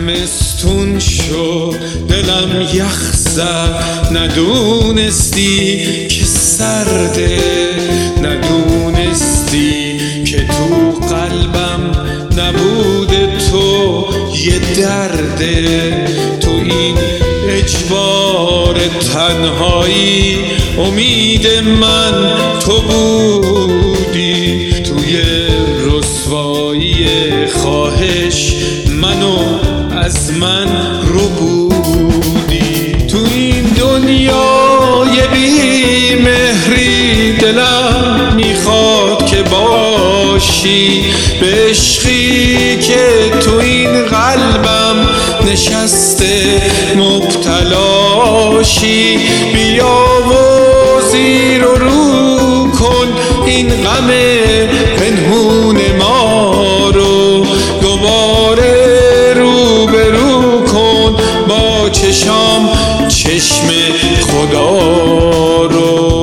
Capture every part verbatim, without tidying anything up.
زمستون شد دلم یخ زد، ندونستی که سرده، ندونستی که تو قلبم نبوده تو یه درده. تو این اجبار تنهایی امید من تو بودی، توی رسوایی خواهش منو از من رو بودی. تو این دنیای بی مهری دلم میخواد که باشی، به عشقی که تو این قلبم نشسته مبتلاشی. بیا و زیر و رو کن این غم پنهون ما رو، دوباره رو به رو کن با چشام چشم خدا رو.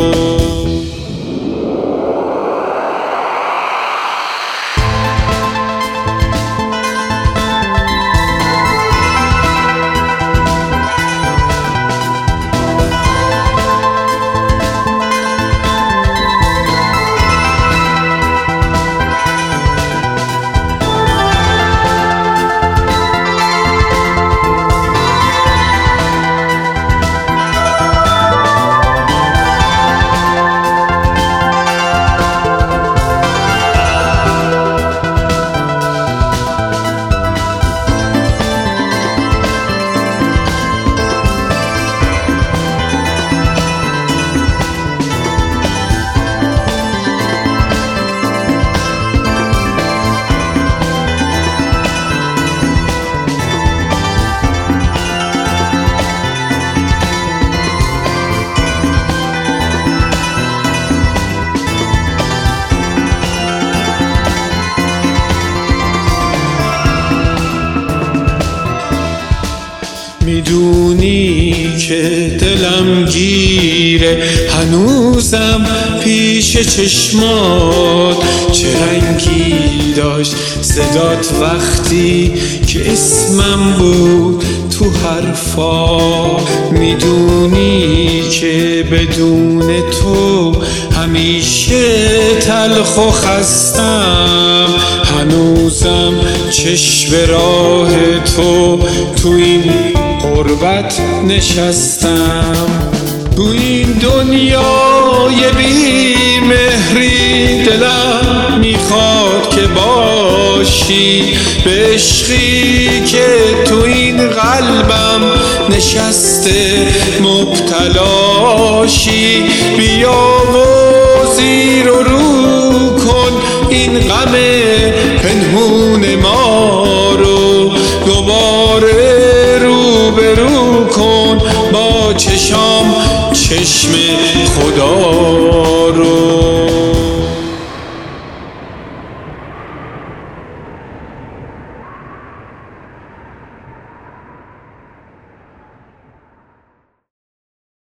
میدونی که دلم گیره هنوزم پیش چشمات، چه رنگی داشت صدات وقتی که اسمم بود تو حرفا. میدونی که بدون تو همیشه تلخ و خستم، هنوزم چشم راه تو تو این غربت نشستم. تو این دنیای بی مهری دلم میخواد که باشی، به عشقی که تو این قلبم نشسته مبتلاشی. بیا و زیر و رو کن این غم پنهون ما رو، دوباره رو به رو کن با چشام چشم خدا رو.